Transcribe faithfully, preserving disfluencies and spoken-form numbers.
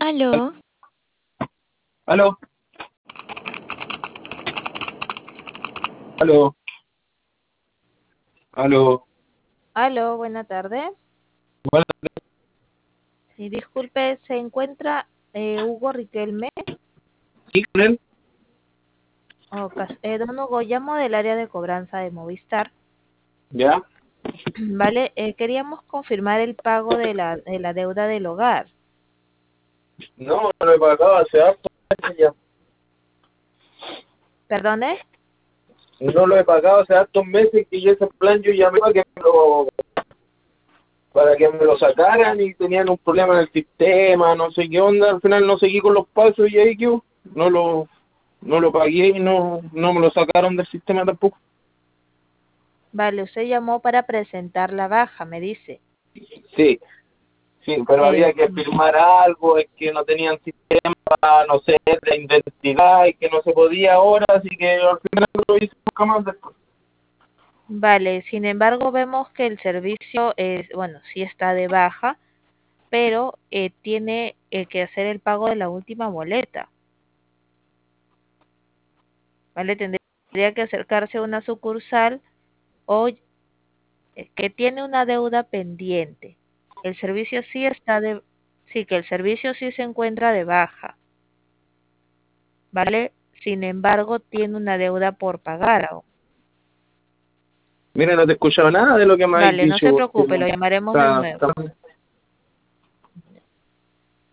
Aló, Aló, aló, aló. Aló, buena tarde. Bueno, Sí, disculpe, ¿se encuentra eh, Hugo Riquelme? sí, con él. O cas- eh, don Hugo, llamo del área de cobranza de Movistar. Ya. Vale, eh, queríamos confirmar el pago de la, de la deuda del hogar. No, no lo he pagado hace harto meses ya. ¿Perdone? No lo he pagado hace hartos meses que yo ese plan yo llamé para que me lo, para que me lo sacaran y tenían un problema en el sistema, no sé qué onda. Al final no seguí con los pasos y ahí que no lo, no lo pagué y no, no me lo sacaron del sistema tampoco. Vale, usted llamó para presentar la baja, me dice. Sí, sí, pero Eh, había que firmar algo, es que no tenían sistema, no sé, de identidad y que no se podía ahora, así que al final no lo hice nunca más después. vale, sin embargo, vemos que el servicio es, bueno, sí está de baja, pero eh, tiene eh, que hacer el pago de la última boleta. ¿Vale? Tendría que acercarse a una sucursal o eh, que tiene una deuda pendiente. El servicio sí está de, sí, que el servicio sí se encuentra de baja, ¿vale? Sin embargo, tiene una deuda por pagar aún. Mira, no te he escuchado nada de lo que me habéis Vale, no se dicho. preocupe, lo llamaremos de Está, nuevo. está